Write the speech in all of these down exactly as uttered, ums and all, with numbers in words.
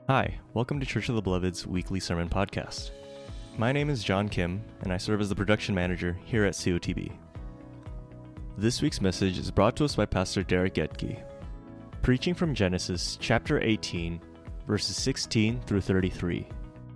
Hi, welcome to Church of the Beloved's weekly sermon podcast. My name is John Kim, and I serve as the production manager here at C O T B. This week's message is brought to us by Pastor Derek Gedke, preaching from Genesis chapter eighteen, verses sixteen through thirty-three.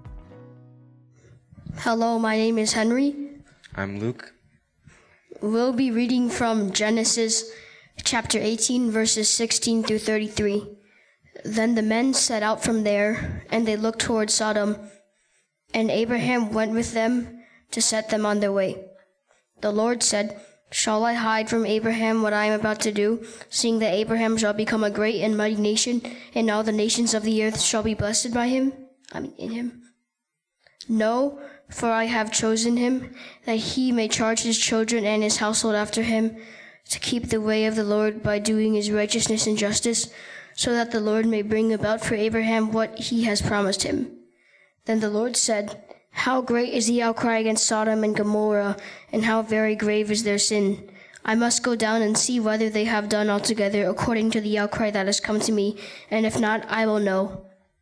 Hello, my name is Henry. I'm Luke. We'll be reading from Genesis chapter eighteen, verses sixteen through thirty-three. Then the men set out from there, and they looked toward Sodom, and Abraham went with them to set them on their way. The Lord said, "Shall I hide from Abraham what I am about to do, seeing that Abraham shall become a great and mighty nation, and all the nations of the earth shall be blessed by him?" I mean, in him. "No, for I have chosen him, that he may charge his children and his household after him, to keep the way of the Lord by doing his righteousness and justice, so that the Lord may bring about for Abraham what he has promised him." Then the Lord said, "How great is the outcry against Sodom and Gomorrah, and how very grave is their sin. I must go down and see whether they have done altogether according to the outcry that has come to me, and if not, I will know."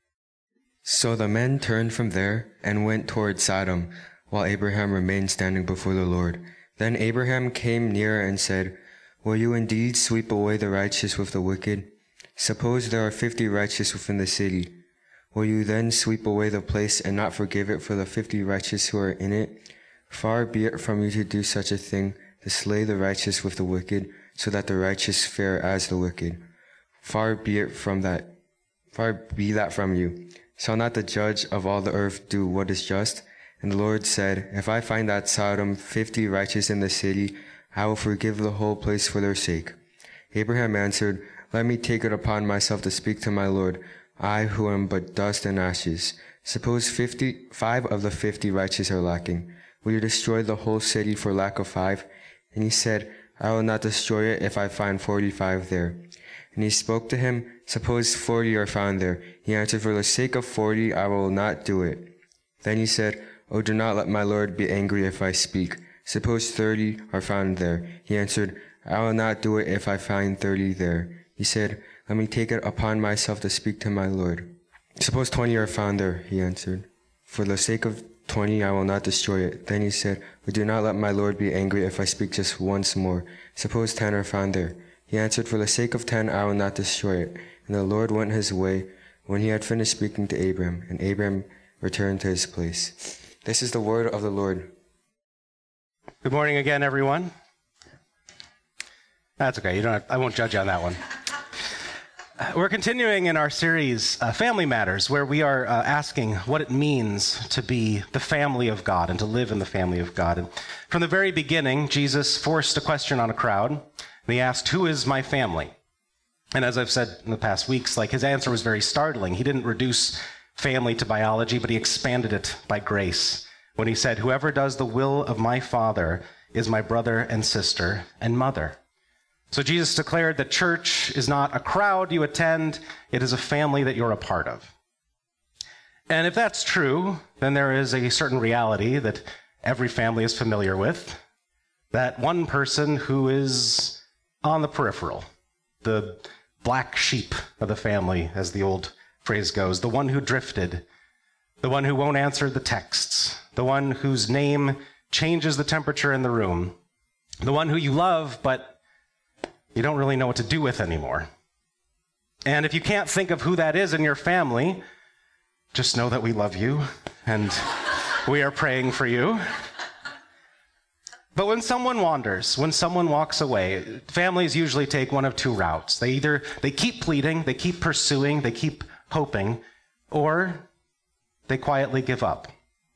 So the men turned from there and went toward Sodom, while Abraham remained standing before the Lord. Then Abraham came near and said, "Will you indeed sweep away the righteous with the wicked? Suppose there are fifty righteous within the city. Will you then sweep away the place and not forgive it for the fifty righteous who are in it? Far be it from you to do such a thing, to slay the righteous with the wicked, so that the righteous fare as the wicked. Far be it from that, far be that from you. Shall not the judge of all the earth do what is just?" And the Lord said, "If I find at Sodom fifty righteous in the city, I will forgive the whole place for their sake." Abraham answered, "Let me take it upon myself to speak to my Lord, I who am but dust and ashes. Suppose fifty, five of the fifty righteous are lacking. Will you destroy the whole city for lack of five?" And he said, "I will not destroy it if I find forty-five there." And he spoke to him, "Suppose forty are found there." He answered, "For the sake of forty, I will not do it." Then he said, "Oh, do not let my Lord be angry if I speak. Suppose thirty are found there." He answered, "I will not do it if I find thirty there." He said, "Let me take it upon myself to speak to my Lord." "Suppose twenty are found there," he answered. "For the sake of twenty, I will not destroy it." Then he said, "But do not let my Lord be angry if I speak just once more. Suppose ten are found there." He answered, "For the sake of ten, I will not destroy it." And the Lord went his way when he had finished speaking to Abram, and Abram returned to his place. This is the word of the Lord. Good morning again, everyone. That's okay. You don't have, I won't judge you on that one. We're continuing in our series, uh, Family Matters, where we are uh, asking what it means to be the family of God and to live in the family of God. And from the very beginning, Jesus forced a question on a crowd, and he asked, "Who is my family?" And as I've said in the past weeks, like his answer was very startling. He didn't reduce family to biology, but he expanded it by grace when he said, "Whoever does the will of my Father is my brother and sister and mother." So Jesus declared that church is not a crowd you attend, it is a family that you're a part of. And if that's true, then there is a certain reality that every family is familiar with, that one person who is on the peripheral, the black sheep of the family, as the old phrase goes, the one who drifted, the one who won't answer the texts, the one whose name changes the temperature in the room, the one who you love, but you don't really know what to do with anymore. And if you can't think of who that is in your family, just know that we love you and we are praying for you. But when someone wanders, when someone walks away, families usually take one of two routes. They either, they keep pleading, they keep pursuing, they keep hoping, or they quietly give up.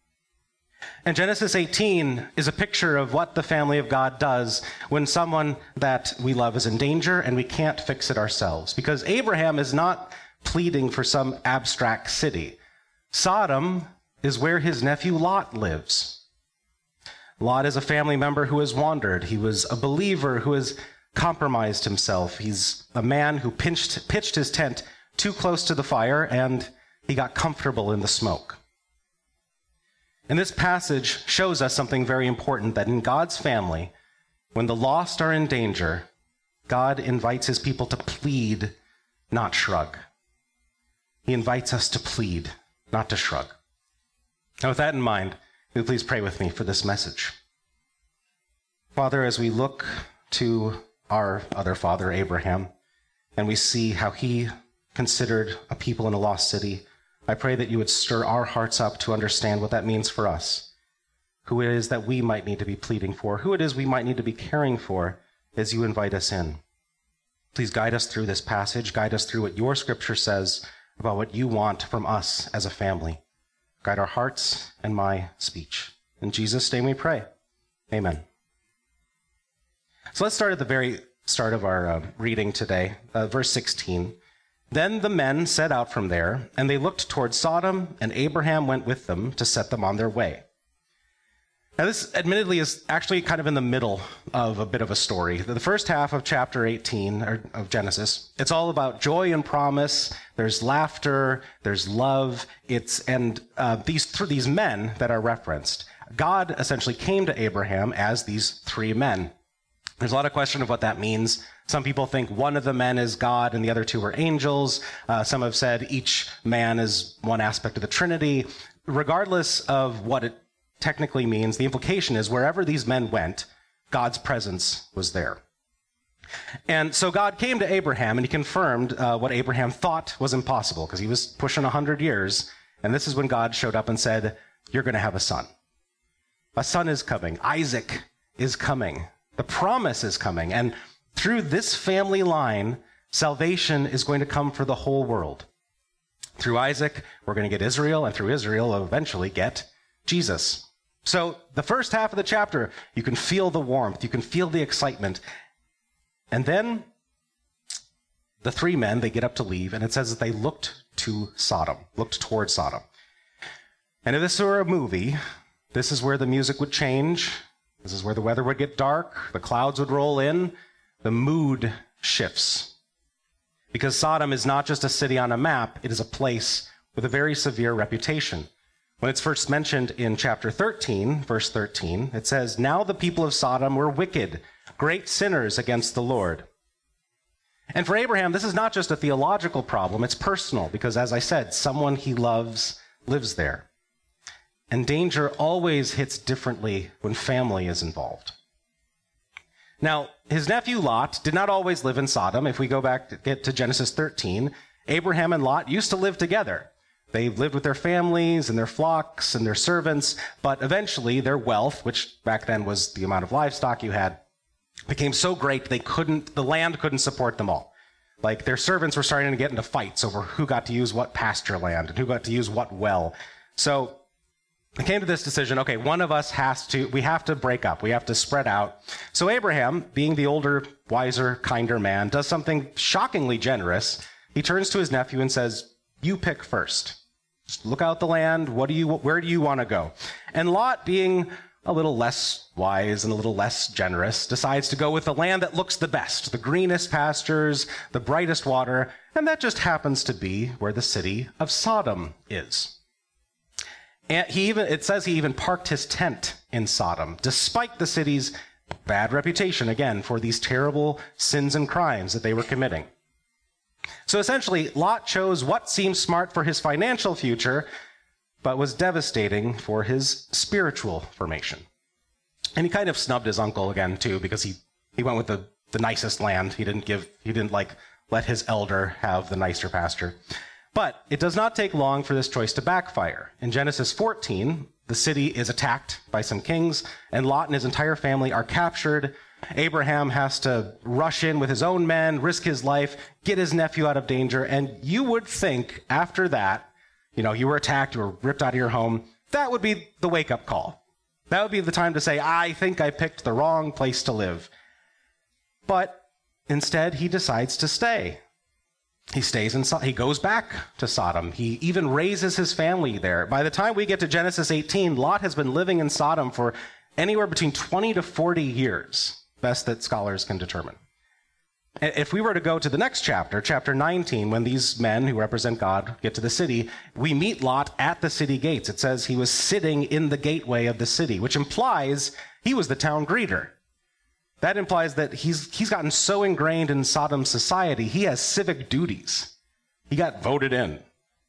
And Genesis eighteen is a picture of what the family of God does when someone that we love is in danger and we can't fix it ourselves. Because Abraham is not pleading for some abstract city. Sodom is where his nephew Lot lives. Lot is a family member who has wandered. He was a believer who has compromised himself. He's a man who pinched, pitched his tent too close to the fire and he got comfortable in the smoke. And this passage shows us something very important, that in God's family, when the lost are in danger, God invites his people to plead, not shrug. He invites us to plead, not to shrug. Now, with that in mind, will you please pray with me for this message? Father, as we look to our other father, Abraham, and we see how he considered a people in a lost city, I pray that you would stir our hearts up to understand what that means for us, who it is that we might need to be pleading for, who it is we might need to be caring for as you invite us in. Please guide us through this passage, guide us through what your scripture says about what you want from us as a family. Guide our hearts and my speech. In Jesus' name we pray. Amen. So let's start at the very start of our uh, reading today, uh, verse sixteen. Then the men set out from there, and they looked toward Sodom, and Abraham went with them to set them on their way. Now this admittedly is actually kind of in the middle of a bit of a story. The first half of chapter eighteen of Genesis, it's all about joy and promise. There's laughter, there's love. It's and uh, these th- these men that are referenced, God essentially came to Abraham as these three men. There's a lot of question of what that means. Some people think one of the men is God and the other two are angels. Uh, some have said each man is one aspect of the Trinity. Regardless of what it technically means, the implication is wherever these men went, God's presence was there. And so God came to Abraham and he confirmed uh, what Abraham thought was impossible because he was pushing one hundred years. And this is when God showed up and said, you're going to have a son. A son is coming. Isaac is coming. The promise is coming. And through this family line, salvation is going to come for the whole world. Through Isaac, we're going to get Israel, and through Israel, we'll eventually get Jesus. So the first half of the chapter, you can feel the warmth, you can feel the excitement. And then the three men, they get up to leave, and it says that they looked to Sodom, looked toward Sodom. And if this were a movie, this is where the music would change. This is where the weather would get dark, the clouds would roll in, the mood shifts. Because Sodom is not just a city on a map, it is a place with a very severe reputation. When it's first mentioned in chapter thirteen, verse thirteen, it says, now the people of Sodom were wicked, great sinners against the Lord. And for Abraham, this is not just a theological problem, it's personal, because as I said, someone he loves lives there. And danger always hits differently when family is involved. Now, his nephew Lot did not always live in Sodom. If we go back to, get to Genesis thirteen, Abraham and Lot used to live together. They lived with their families and their flocks and their servants, but eventually their wealth, which back then was the amount of livestock you had, became so great they couldn't, the land couldn't support them all. Like their servants were starting to get into fights over who got to use what pasture land and who got to use what well. So they came to this decision, okay, one of us has to, we have to break up. We have to spread out. So Abraham, being the older, wiser, kinder man, does something shockingly generous. He turns to his nephew and says, you pick first. Just look out the land. What do you, where do you want to go? And Lot, being a little less wise and a little less generous, decides to go with the land that looks the best, the greenest pastures, the brightest water, and that just happens to be where the city of Sodom is. And he even, it says he even parked his tent in Sodom, despite the city's bad reputation, again, for these terrible sins and crimes that they were committing. So essentially, Lot chose what seemed smart for his financial future, but was devastating for his spiritual formation. And he kind of snubbed his uncle again, too, because he, he went with the, the nicest land. He didn't give, he didn't like let his elder have the nicer pasture. But it does not take long for this choice to backfire. In Genesis fourteen, the city is attacked by some kings, and Lot and his entire family are captured. Abraham has to rush in with his own men, risk his life, get his nephew out of danger, and you would think after that, you know, you were attacked, you were ripped out of your home, that would be the wake-up call. That would be the time to say, I think I picked the wrong place to live. But instead, he decides to stay. He stays in, he goes back to Sodom. He even raises his family there. By the time we get to Genesis eighteen, Lot has been living in Sodom for anywhere between twenty to forty years, best that scholars can determine. If we were to go to the next chapter, chapter nineteen, when these men who represent God get to the city, we meet Lot at the city gates. It says he was sitting in the gateway of the city, which implies he was the town greeter. That implies that he's he's gotten so ingrained in Sodom society, he has civic duties. He got voted in.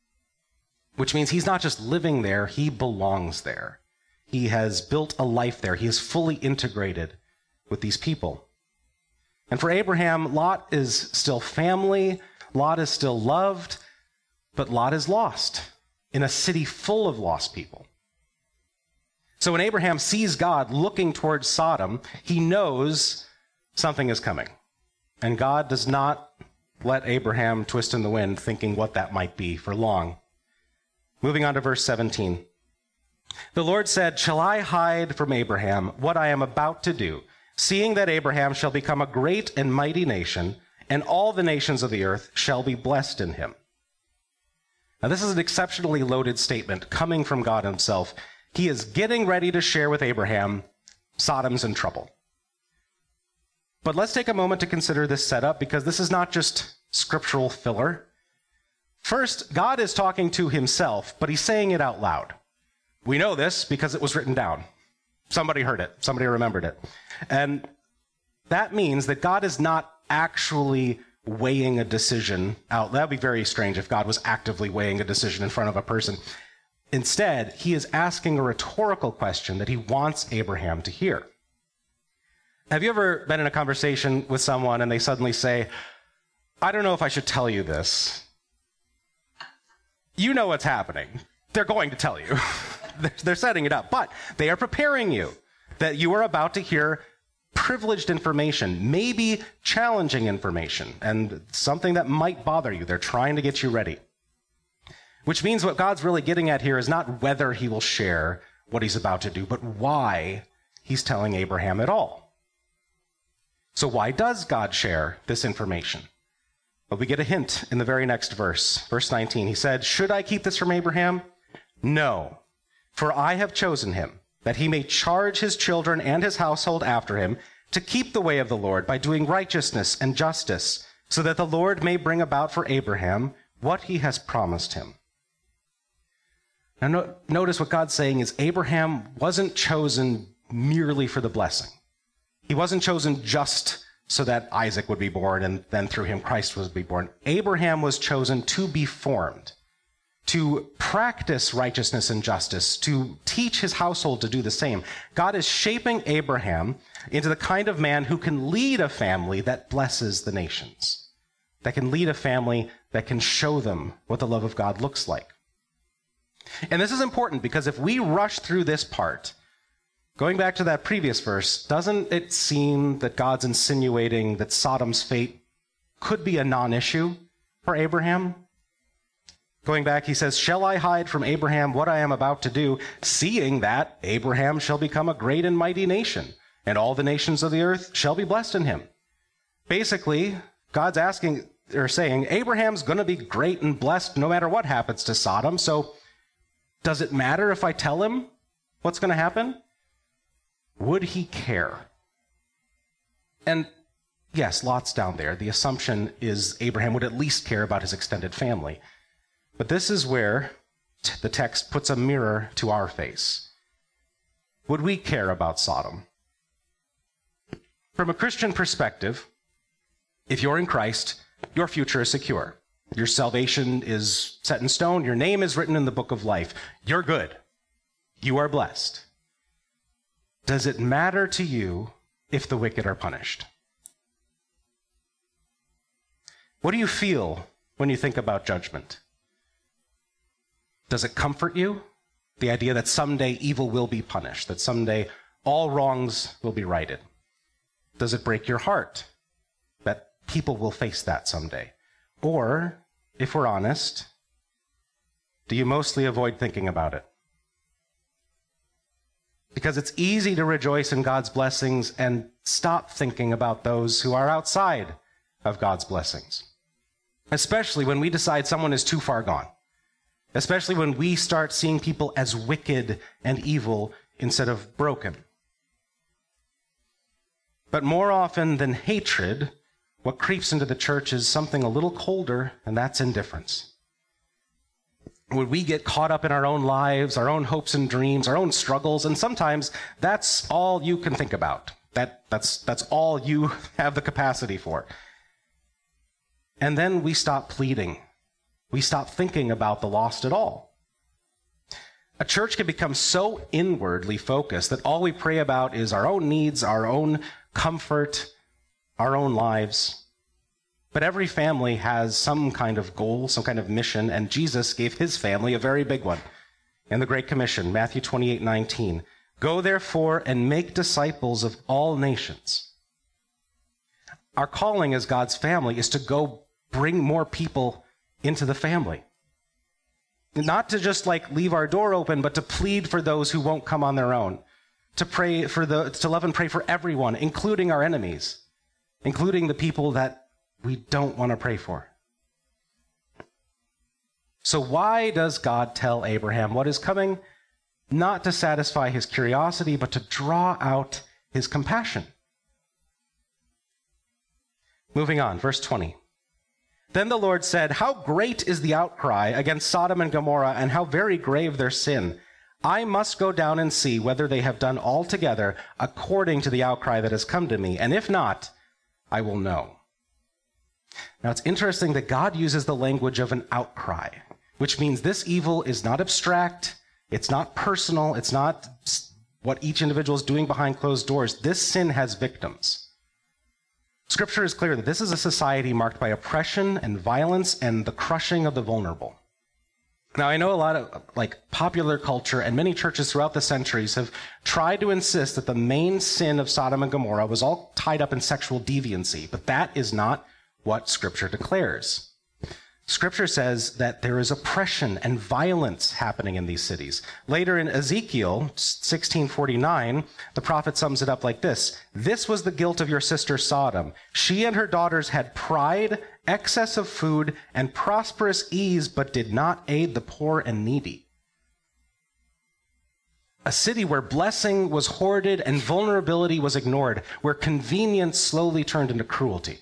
which means he's not just living there, he belongs there. He has built a life there. He is fully integrated with these people. And for Abraham, Lot is still family, Lot is still loved, but Lot is lost in a city full of lost people. So when Abraham sees God looking towards Sodom, he knows something is coming. And God does not let Abraham twist in the wind thinking what that might be for long. Moving on to verse seventeen. The Lord said, "Shall I hide from Abraham what I am about to do, seeing that Abraham shall become a great and mighty nation, and all the nations of the earth shall be blessed in him?" Now, this is an exceptionally loaded statement coming from God himself. He is getting ready to share with Abraham, Sodom's in trouble. But let's take a moment to consider this setup, because this is not just scriptural filler. First, God is talking to himself, but he's saying it out loud. We know this because it was written down. Somebody heard it. Somebody remembered it. And that means that God is not actually weighing a decision out. That would be very strange if God was actively weighing a decision in front of a person. Instead, he is asking a rhetorical question that he wants Abraham to hear. Have you ever been in a conversation with someone and they suddenly say, "I don't know if I should tell you this"? You know what's happening. They're going to tell you. They're setting it up, but they are preparing you that you are about to hear privileged information, maybe challenging information, and something that might bother you. They're trying to get you ready. Which means what God's really getting at here is not whether he will share what he's about to do, but why he's telling Abraham at all. So why does God share this information? Well, we get a hint in the very next verse. Verse nineteen, he said, "Should I keep this from Abraham? No, for I have chosen him, that he may charge his children and his household after him to keep the way of the Lord by doing righteousness and justice, so that the Lord may bring about for Abraham what he has promised him." Now no, notice what God's saying is Abraham wasn't chosen merely for the blessing. He wasn't chosen just so that Isaac would be born and then through him Christ would be born. Abraham was chosen to be formed, to practice righteousness and justice, to teach his household to do the same. God is shaping Abraham into the kind of man who can lead a family that blesses the nations, that can lead a family that can show them what the love of God looks like. And this is important because if we rush through this part, going back to that previous verse, doesn't it seem that God's insinuating that Sodom's fate could be a non-issue for Abraham? Going back, he says, "Shall I hide from Abraham what I am about to do, seeing that Abraham shall become a great and mighty nation, and all the nations of the earth shall be blessed in him?" Basically, God's asking or saying, Abraham's going to be great and blessed no matter what happens to Sodom, so does it matter if I tell him what's going to happen? Would he care? And yes, Lot's down there. The assumption is Abraham would at least care about his extended family. But this is where t- the text puts a mirror to our face. Would we care about Sodom? From a Christian perspective, if you're in Christ, your future is secure. Your salvation is set in stone. Your name is written in the book of life. You're good. You are blessed. Does it matter to you if the wicked are punished? What do you feel when you think about judgment? Does it comfort you? The idea that someday evil will be punished, that someday all wrongs will be righted. Does it break your heart that people will face that someday? Or, if we're honest, do you mostly avoid thinking about it? Because it's easy to rejoice in God's blessings and stop thinking about those who are outside of God's blessings. Especially when we decide someone is too far gone. Especially when we start seeing people as wicked and evil instead of broken. But more often than hatred, what creeps into the church is something a little colder, and that's indifference. When we get caught up in our own lives, our own hopes and dreams, our own struggles, and sometimes that's all you can think about. That, that's, that's all you have the capacity for. And then we stop pleading. We stop thinking about the lost at all. A church can become so inwardly focused that all we pray about is our own needs, our own comfort, our own lives. But every family has some kind of goal, some kind of mission, and Jesus gave his family a very big one in the Great Commission, Matthew twenty-eight nineteen. Go therefore and make disciples of all nations. Our calling as God's family is to go bring more people into the family. Not to just like leave our door open, but to plead for those who won't come on their own. To pray for the, to love and pray for everyone, including our enemies, including the people that we don't want to pray for. So why does God tell Abraham what is coming? Not to satisfy his curiosity, but to draw out his compassion. Moving on, verse twenty. Then the Lord said, how great is the outcry against Sodom and Gomorrah, and how very grave their sin. I must go down and see whether they have done altogether according to the outcry that has come to me, and if not, I will know. Now it's interesting that God uses the language of an outcry, which means this evil is not abstract, it's not personal, it's not what each individual is doing behind closed doors. This sin has victims. Scripture is clear that this is a society marked by oppression and violence and the crushing of the vulnerable. Now, I know a lot of like popular culture and many churches throughout the centuries have tried to insist that the main sin of Sodom and Gomorrah was all tied up in sexual deviancy, but that is not what Scripture declares. Scripture says that there is oppression and violence happening in these cities. Later in Ezekiel sixteen forty-nine, the prophet sums it up like this. This was the guilt of your sister Sodom. She and her daughters had pride, excess of food, and prosperous ease, but did not aid the poor and needy. A city where blessing was hoarded and vulnerability was ignored, where convenience slowly turned into cruelty.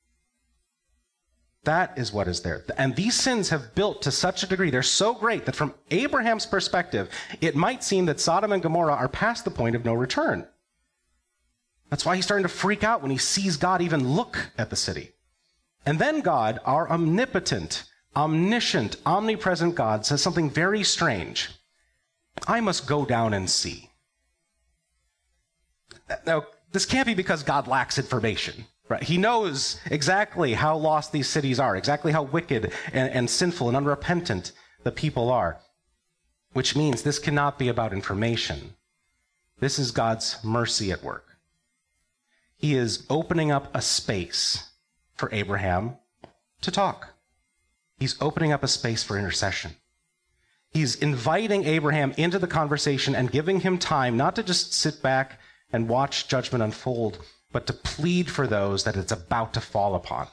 That is what is there. And these sins have built to such a degree, they're so great that from Abraham's perspective, it might seem that Sodom and Gomorrah are past the point of no return. That's why he's starting to freak out when he sees God even look at the city. And then God, our omnipotent, omniscient, omnipresent God, says something very strange. I must go down and see. Now, this can't be because God lacks information. Right. He knows exactly how lost these cities are, exactly how wicked and, and sinful and unrepentant the people are, which means this cannot be about information. This is God's mercy at work. He is opening up a space for Abraham to talk. He's opening up a space for intercession. He's inviting Abraham into the conversation and giving him time not to just sit back and watch judgment unfold, but to plead for those that it's about to fall upon.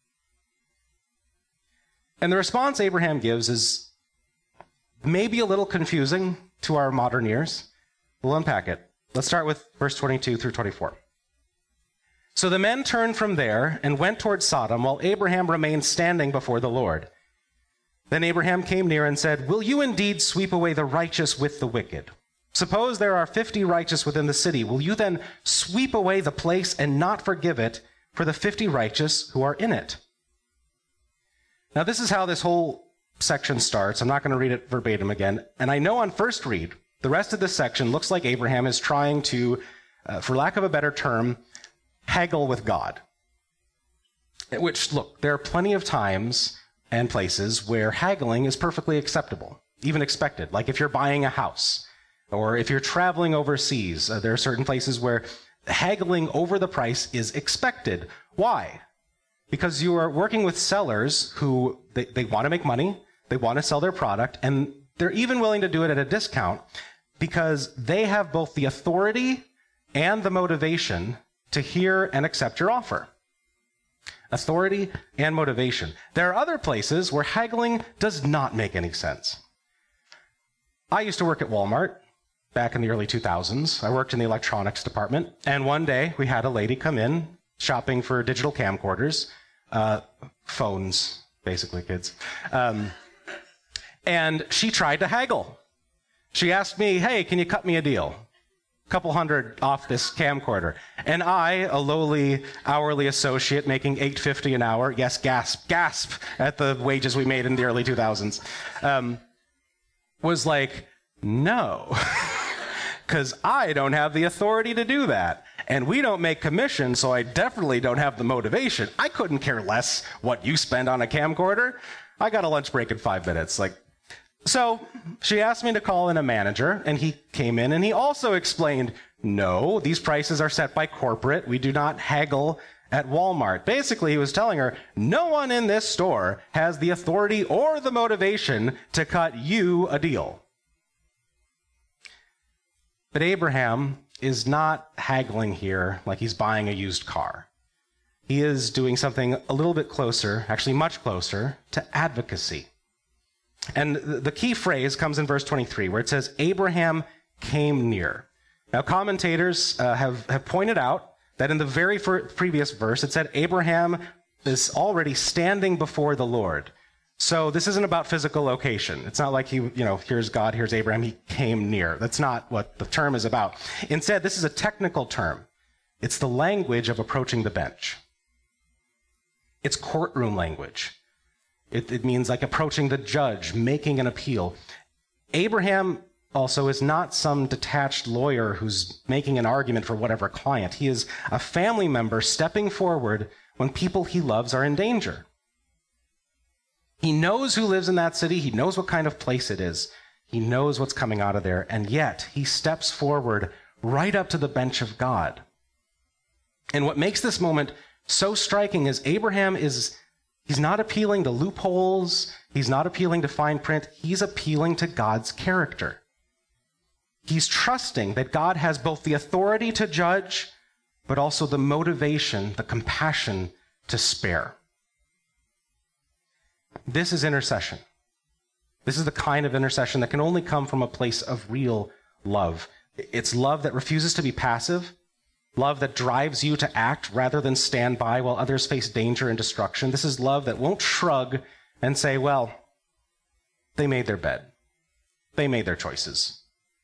And the response Abraham gives is maybe a little confusing to our modern ears. We'll unpack it. Let's start with verse twenty-two through twenty-four. So the men turned from there and went toward Sodom, while Abraham remained standing before the Lord. Then Abraham came near and said, will you indeed sweep away the righteous with the wicked? Suppose there are fifty righteous within the city. Will you then sweep away the place and not forgive it for the fifty righteous who are in it? Now, this is how this whole section starts. I'm not going to read it verbatim again. And I know on first read, the rest of this section looks like Abraham is trying to, uh, for lack of a better term, haggle with God. Which, look, there are plenty of times and places where haggling is perfectly acceptable, even expected. Like if you're buying a house, or if you're traveling overseas, uh, there are certain places where haggling over the price is expected. Why? Because you are working with sellers who, they, they want to make money, they want to sell their product, and they're even willing to do it at a discount because they have both the authority and the motivation to hear and accept your offer. Authority and motivation. There are other places where haggling does not make any sense. I used to work at Walmart. Back in the early two thousands, I worked in the electronics department, and one day we had a lady come in shopping for digital camcorders, uh, phones, basically, kids. Um, and she tried to haggle. She asked me, hey, can you cut me a deal? A couple hundred off this camcorder. And I, a lowly hourly associate making eight fifty an hour, yes, gasp, gasp at the wages we made in the early two thousands, um, was like, No, because I don't have the authority to do that. And we don't make commissions, so I definitely don't have the motivation. I couldn't care less what you spend on a camcorder. I got a lunch break in five minutes. Like, so she asked me to call in a manager, and he came in and he also explained, no, these prices are set by corporate. We do not haggle at Walmart. Basically, he was telling her, no one in this store has the authority or the motivation to cut you a deal. But Abraham is not haggling here like he's buying a used car. He is doing something a little bit closer, actually much closer, to advocacy. And the key phrase comes in verse twenty-three, where it says, Abraham came near. Now, commentators uh, have, have pointed out that in the very fir- previous verse, it said Abraham is already standing before the Lord. So this isn't about physical location. It's not like he, you know, here's God, here's Abraham, he came near. That's not what the term is about. Instead, this is a technical term. It's the language of approaching the bench. It's courtroom language. It, it means like approaching the judge, making an appeal. Abraham also is not some detached lawyer who's making an argument for whatever client. He is a family member stepping forward when people he loves are in danger. He knows who lives in that city. He knows what kind of place it is. He knows what's coming out of there. And yet he steps forward right up to the bench of God. And what makes this moment so striking is Abraham is, he's not appealing to loopholes. He's not appealing to fine print. He's appealing to God's character. He's trusting that God has both the authority to judge, but also the motivation, the compassion to spare. This is intercession. This is the kind of intercession that can only come from a place of real love. It's love that refuses to be passive, love that drives you to act rather than stand by while others face danger and destruction. This is love that won't shrug and say, well, they made their bed. They made their choices.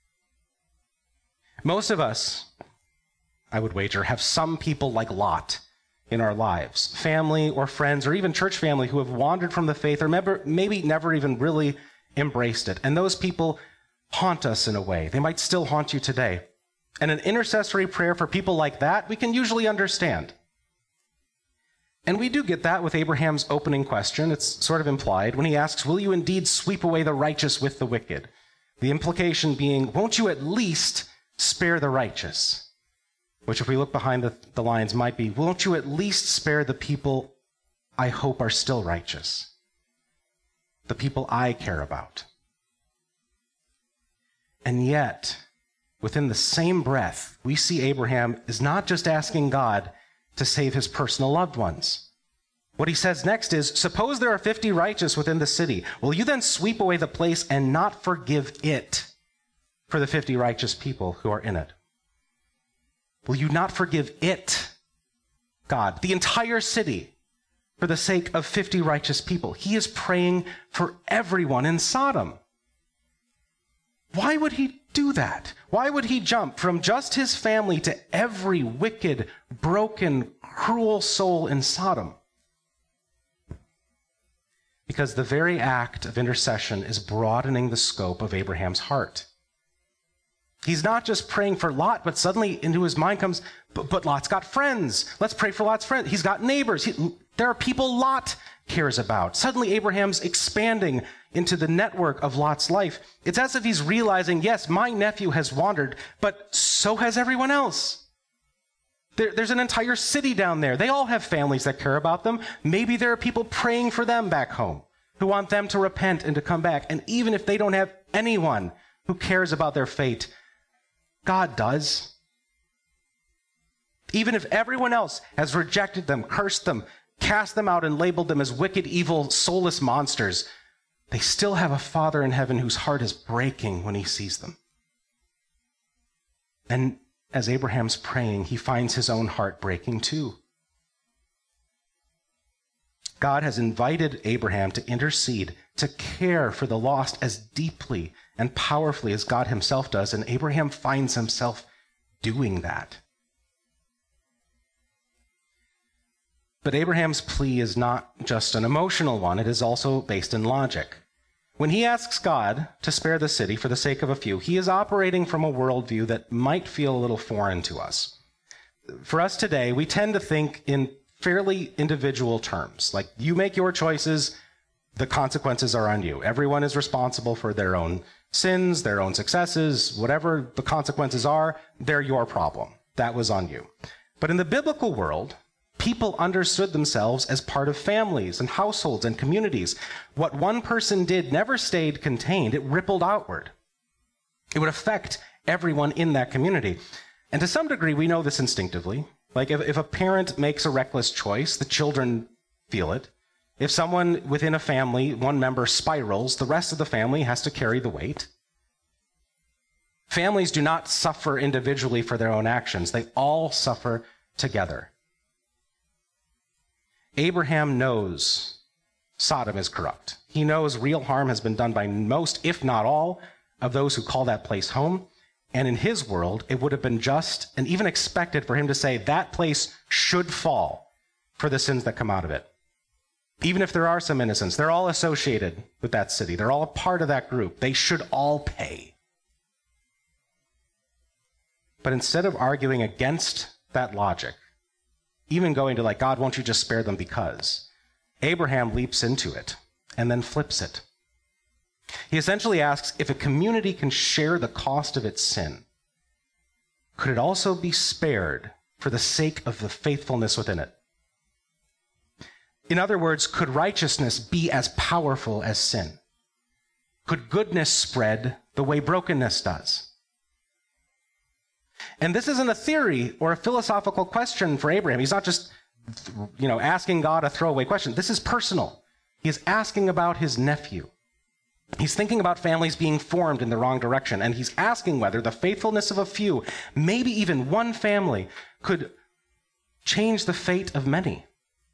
Most of us, I would wager, have some people like Lot in our lives, family or friends or even church family who have wandered from the faith or never, maybe never even really embraced it. And those people haunt us in a way. They might still haunt you today. And an intercessory prayer for people like that, we can usually understand. And we do get that with Abraham's opening question. It's sort of implied when he asks, will you indeed sweep away the righteous with the wicked? The implication being, won't you at least spare the righteous? Which, if we look behind the, the lines, might be, won't you at least spare the people I hope are still righteous? The people I care about. And yet, within the same breath, we see Abraham is not just asking God to save his personal loved ones. What he says next is, suppose there are fifty righteous within the city. Will you then sweep away the place and not forgive it for the fifty righteous people who are in it? Will you not forgive it, God, the entire city, for the sake of fifty righteous people? He is praying for everyone in Sodom. Why would he do that? Why would he jump from just his family to every wicked, broken, cruel soul in Sodom? Because the very act of intercession is broadening the scope of Abraham's heart. He's not just praying for Lot, but suddenly into his mind comes, but, but Lot's got friends. Let's pray for Lot's friends. He's got neighbors. He, there are people Lot cares about. Suddenly Abraham's expanding into the network of Lot's life. It's as if he's realizing, yes, my nephew has wandered, but so has everyone else. There, there's an entire city down there. They all have families that care about them. Maybe there are people praying for them back home who want them to repent and to come back. And even if they don't have anyone who cares about their fate, God does. Even if everyone else has rejected them, cursed them, cast them out, and labeled them as wicked, evil, soulless monsters, they still have a Father in heaven whose heart is breaking when he sees them. And as Abraham's praying, he finds his own heart breaking too. God has invited Abraham to intercede, to care for the lost as deeply and powerfully as God himself does, and Abraham finds himself doing that. But Abraham's plea is not just an emotional one, it is also based in logic. When he asks God to spare the city for the sake of a few, he is operating from a worldview that might feel a little foreign to us. For us today, we tend to think in fairly individual terms, like you make your choices, the consequences are on you. Everyone is responsible for their own sins, their own successes, whatever the consequences are, they're your problem. That was on you. But in the biblical world, people understood themselves as part of families and households and communities. What one person did never stayed contained. It rippled outward. It would affect everyone in that community. And to some degree, we know this instinctively. Like if, if a parent makes a reckless choice, the children feel it. If someone within a family, one member spirals, the rest of the family has to carry the weight. Families do not suffer individually for their own actions. They all suffer together. Abraham knows Sodom is corrupt. He knows real harm has been done by most, if not all, of those who call that place home. And in his world, it would have been just and even expected for him to say that place should fall for the sins that come out of it. Even if there are some innocents, they're all associated with that city. They're all a part of that group. They should all pay. But instead of arguing against that logic, even going to like, God, won't you just spare them because? Abraham leaps into it and then flips it. He essentially asks, if a community can share the cost of its sin, could it also be spared for the sake of the faithfulness within it? In other words, could righteousness be as powerful as sin? Could goodness spread the way brokenness does? And this isn't a theory or a philosophical question for Abraham. He's not just, you know, asking God a throwaway question. This is personal. He is asking about his nephew. He's thinking about families being formed in the wrong direction, and he's asking whether the faithfulness of a few, maybe even one family, could change the fate of many.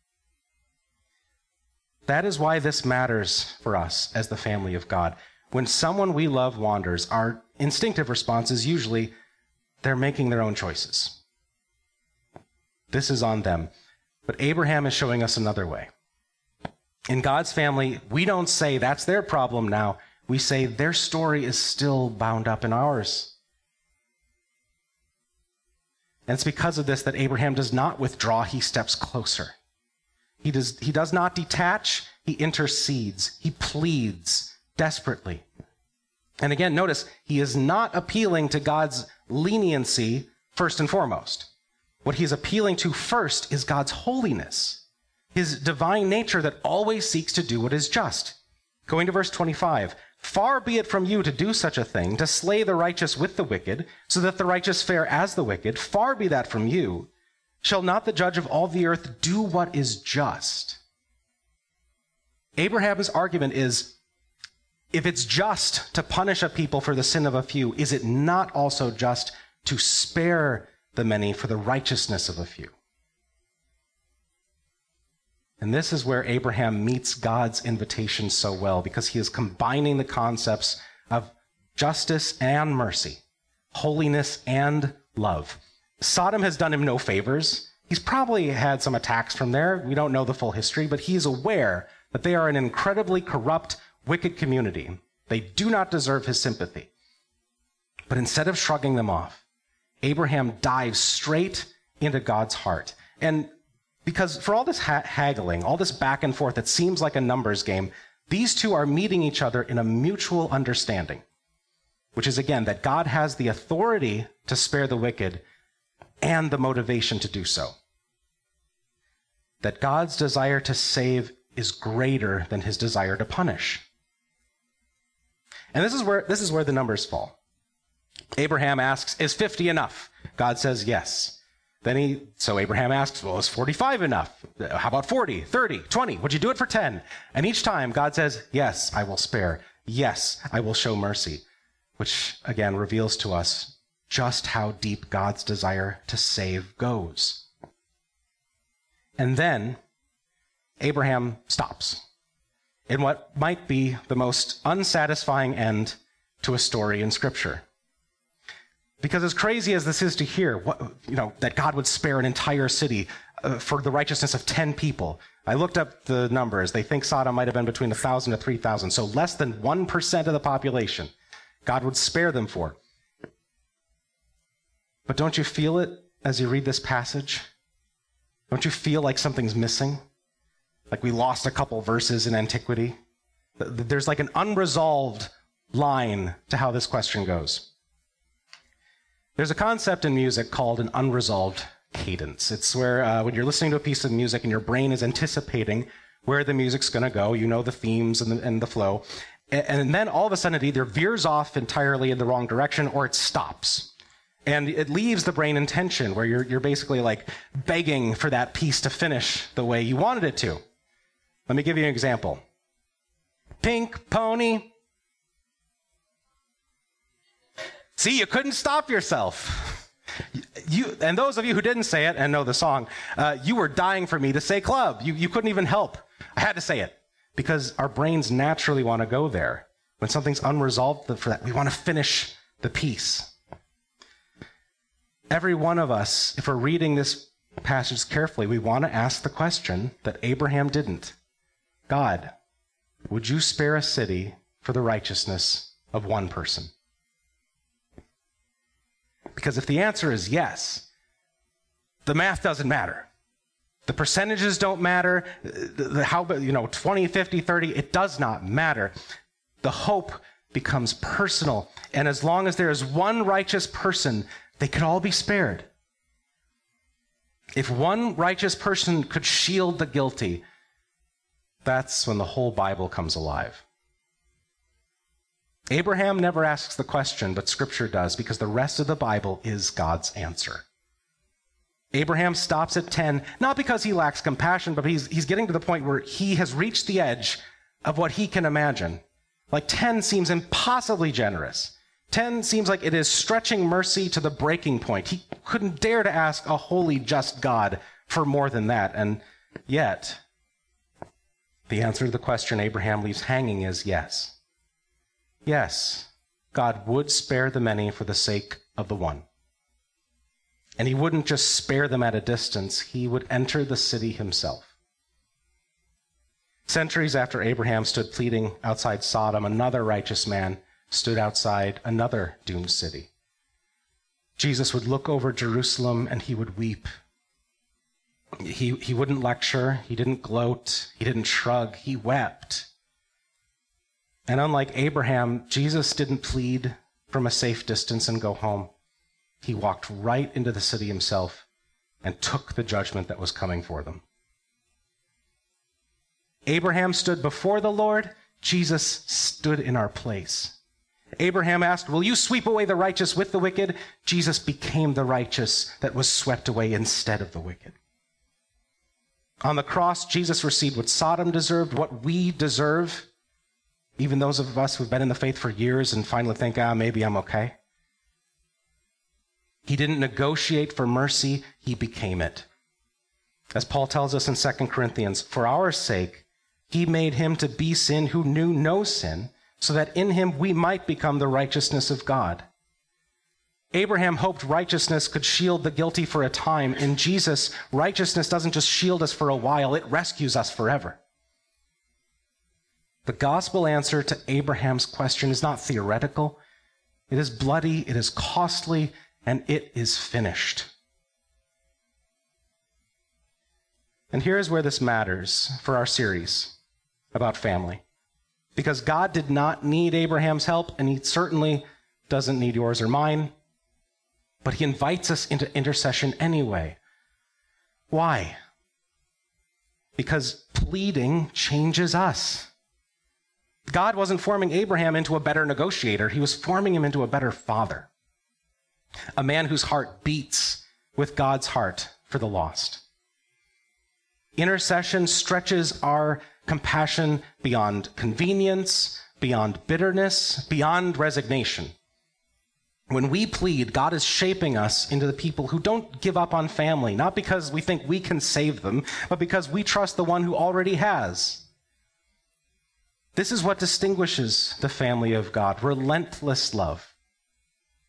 That is why this matters for us as the family of God. When someone we love wanders, our instinctive response is usually, they're making their own choices. This is on them. But Abraham is showing us another way. In God's family, we don't say that's their problem now. We say their story is still bound up in ours. And it's because of this that Abraham does not withdraw, he steps closer. He does, he does not detach, he intercedes, he pleads desperately. And again, notice, he is not appealing to God's leniency first and foremost. What he's appealing to first is God's holiness, his divine nature that always seeks to do what is just. Going to verse twenty-five, far be it from you to do such a thing, to slay the righteous with the wicked, so that the righteous fare as the wicked. Far be that from you. Shall not the judge of all the earth do what is just? Abraham's argument is, if it's just to punish a people for the sin of a few, is it not also just to spare the many for the righteousness of a few? And this is where Abraham meets God's invitation so well, because he is combining the concepts of justice and mercy, holiness and love. Sodom has done him no favors. He's probably had some attacks from there. We don't know the full history, but he is aware that they are an incredibly corrupt, wicked community. They do not deserve his sympathy. But instead of shrugging them off, Abraham dives straight into God's heart. And because for all this ha- haggling, all this back and forth that seems like a numbers game, these two are meeting each other in a mutual understanding, which is, again, that God has the authority to spare the wicked and the motivation to do so. That God's desire to save is greater than his desire to punish. And this is where, this is where the numbers fall. Abraham asks, is fifty enough? God says yes. Then he, so Abraham asks, well, is forty-five enough? How about forty, thirty, twenty? Would you do it for ten? And each time God says, yes, I will spare. Yes, I will show mercy. Which again reveals to us just how deep God's desire to save goes. And then Abraham stops in what might be the most unsatisfying end to a story in Scripture. Because as crazy as this is to hear, what, you know, that God would spare an entire city uh, for the righteousness of ten people, I looked up the numbers. They think Sodom might have been between one thousand to three thousand, so less than one percent of the population God would spare them for. But don't you feel it as you read this passage? Don't you feel like something's missing? Like we lost a couple verses in antiquity? There's like an unresolved line to how this question goes. There's a concept in music called an unresolved cadence. It's where uh, when you're listening to a piece of music and your brain is anticipating where the music's going to go, you know the themes and the, and the flow, and, and then all of a sudden it either veers off entirely in the wrong direction or it stops. And it leaves the brain in tension where you're, you're basically like begging for that piece to finish the way you wanted it to. Let me give you an example. Pink pony. See, you couldn't stop yourself. You, and those of you who didn't say it and know the song, uh, you were dying for me to say club. You, you couldn't even help. I had to say it because our brains naturally want to go there. When something's unresolved for that, we want to finish the piece. Every one of us, if we're reading this passage carefully, we want to ask the question that Abraham didn't. God, would you spare a city for the righteousness of one person? Because if the answer is yes, the math doesn't matter. The percentages don't matter. The, the how, you know, twenty, fifty, thirty, it does not matter. The hope becomes personal. And as long as there is one righteous person, they could all be spared. If one righteous person could shield the guilty, that's when the whole Bible comes alive. Abraham never asks the question, but Scripture does, because the rest of the Bible is God's answer. Abraham stops at ten, not because he lacks compassion, but he's, he's getting to the point where he has reached the edge of what he can imagine. Like ten seems impossibly generous. ten seems like it is stretching mercy to the breaking point. He couldn't dare to ask a holy, just God for more than that. And yet, the answer to the question Abraham leaves hanging is yes. Yes, God would spare the many for the sake of the one. And he wouldn't just spare them at a distance, he would enter the city himself. Centuries after Abraham stood pleading outside Sodom, another righteous man stood outside another doomed city. Jesus would look over Jerusalem and he would weep. He, he wouldn't lecture, he didn't gloat, he didn't shrug, he wept. And unlike Abraham, Jesus didn't plead from a safe distance and go home. He walked right into the city himself and took the judgment that was coming for them. Abraham stood before the Lord, Jesus stood in our place. Abraham asked, will you sweep away the righteous with the wicked? Jesus became the righteous that was swept away instead of the wicked. On the cross, Jesus received what Sodom deserved, what we deserve, even those of us who've been in the faith for years and finally think, ah, maybe I'm okay. He didn't negotiate for mercy, he became it. As Paul tells us in Second Corinthians, for our sake, he made him to be sin who knew no sin, so that in him we might become the righteousness of God. Abraham hoped righteousness could shield the guilty for a time. In Jesus, righteousness doesn't just shield us for a while, it rescues us forever. The gospel answer to Abraham's question is not theoretical. It is bloody, it is costly, and it is finished. And here's where this matters for our series about family. Because God did not need Abraham's help, and he certainly doesn't need yours or mine, but he invites us into intercession anyway. Why? Because pleading changes us. God wasn't forming Abraham into a better negotiator. He was forming him into a better father. A man whose heart beats with God's heart for the lost. Intercession stretches our compassion beyond convenience, beyond bitterness, beyond resignation. When we plead, God is shaping us into the people who don't give up on family, not because we think we can save them, but because we trust the one who already has. This is what distinguishes the family of God, relentless love.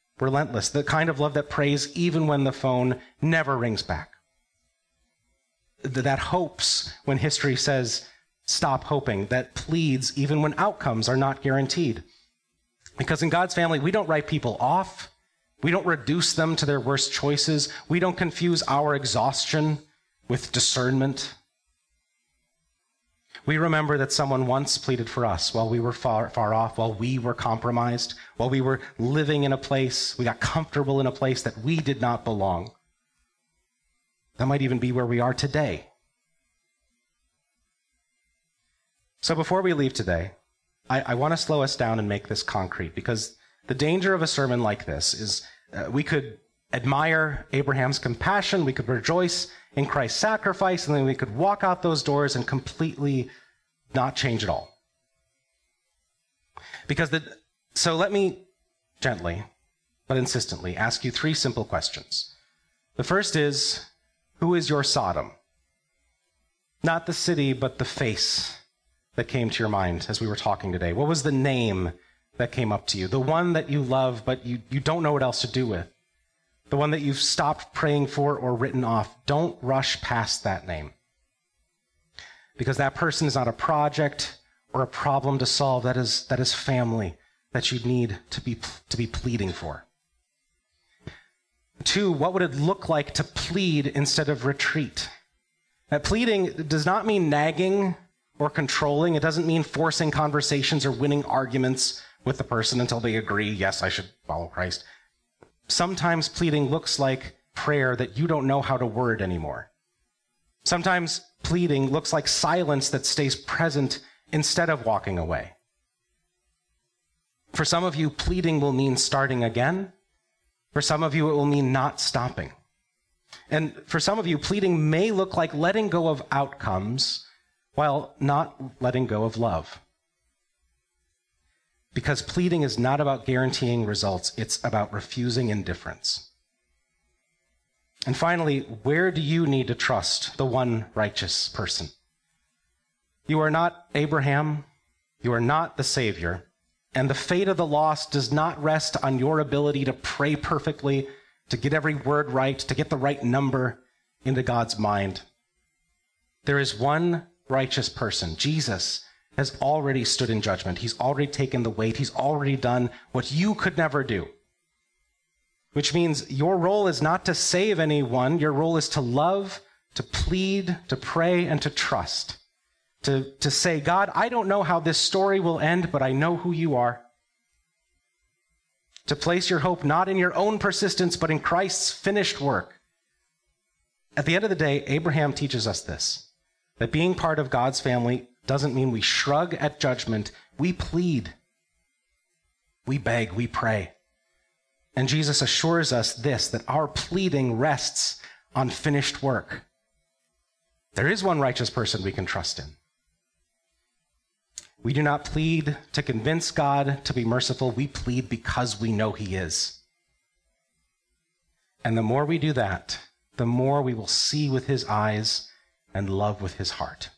Relentless, the kind of love that prays even when the phone never rings back. that hopes when history says stop hoping, that pleads even when outcomes are not guaranteed. Because in God's family, we don't write people off. We don't reduce them to their worst choices. We don't confuse our exhaustion with discernment. We remember that someone once pleaded for us while we were far, far off, while we were compromised, while we were living in a place, we got comfortable in a place that we did not belong. That might even be where we are today. So before we leave today, I, I want to slow us down and make this concrete, because the danger of a sermon like this is uh, we could admire Abraham's compassion, we could rejoice in Christ's sacrifice, and then we could walk out those doors and completely not change at all. Because the, so let me gently, but insistently, ask you three simple questions. The first is, who is your Sodom? Not the city, but the face that came to your mind as we were talking today. What was the name that came up to you? The one that you love, but you, you don't know what else to do with. The one that you've stopped praying for or written off. Don't rush past that name. Because that person is not a project or a problem to solve. That is, that is family that you need to be, to be pleading for. Two, what would it look like to plead instead of retreat? That pleading does not mean nagging or controlling. It doesn't mean forcing conversations or winning arguments with the person until they agree, yes, I should follow Christ. Sometimes pleading looks like prayer that you don't know how to word anymore. Sometimes pleading looks like silence that stays present instead of walking away. For some of you, pleading will mean starting again. For some of you, it will mean not stopping. And for some of you, pleading may look like letting go of outcomes while not letting go of love. Because pleading is not about guaranteeing results, it's about refusing indifference. And finally, where do you need to trust the one righteous person? You are not Abraham, you are not the Savior, and the fate of the lost does not rest on your ability to pray perfectly, to get every word right, to get the right number into God's mind. There is one righteous person, Jesus, has already stood in judgment. He's already taken the weight. He's already done what you could never do. Which means your role is not to save anyone. Your role is to love, to plead, to pray, and to trust. To, to say, God, I don't know how this story will end, but I know who you are. To place your hope not in your own persistence, but in Christ's finished work. At the end of the day, Abraham teaches us this, that being part of God's family doesn't mean we shrug at judgment. We plead. We beg, we pray. And Jesus assures us this, that our pleading rests on finished work. There is one righteous person we can trust in. We do not plead to convince God to be merciful. We plead because we know he is. And the more we do that, the more we will see with his eyes and love with his heart.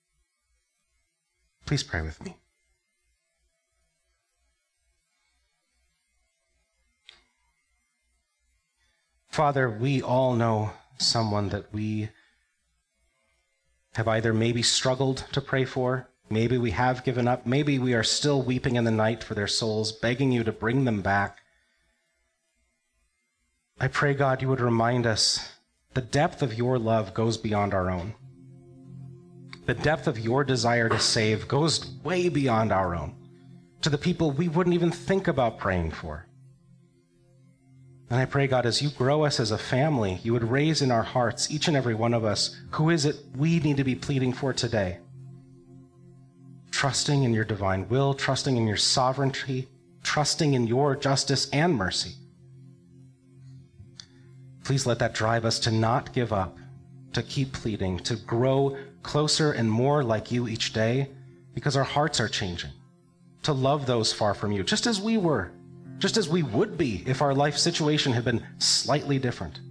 Please pray with me. Father, we all know someone that we have either maybe struggled to pray for, maybe we have given up, maybe we are still weeping in the night for their souls, begging you to bring them back. I pray, God, you would remind us the depth of your love goes beyond our own. The depth of your desire to save goes way beyond our own, to the people we wouldn't even think about praying for. And I pray, God, as you grow us as a family, you would raise in our hearts, each and every one of us, who is it we need to be pleading for today? Trusting in your divine will, trusting in your sovereignty, trusting in your justice and mercy. Please let that drive us to not give up, to keep pleading, to grow closer and more like you each day, because our hearts are changing, to love those far from you, just as we were, just as we would be if our life situation had been slightly different.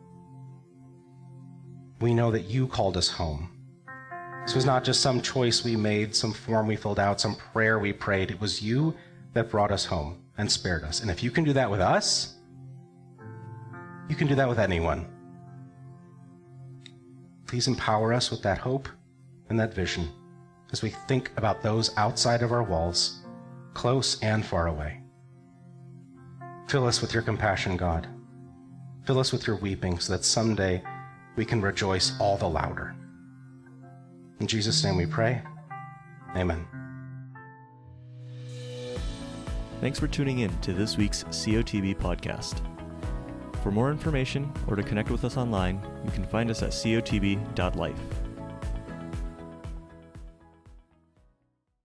We know that you called us home. This was not just some choice we made, some form we filled out, some prayer we prayed. It was you that brought us home and spared us. And if you can do that with us, you can do that with anyone. Please empower us with that hope and that vision as we think about those outside of our walls, close and far away. Fill us with your compassion, God. Fill us with your weeping so that someday we can rejoice all the louder. In Jesus' name we pray. Amen. Thanks for tuning in to this week's C O T B podcast. For more information or to connect with us online, you can find us at C O T B dot life.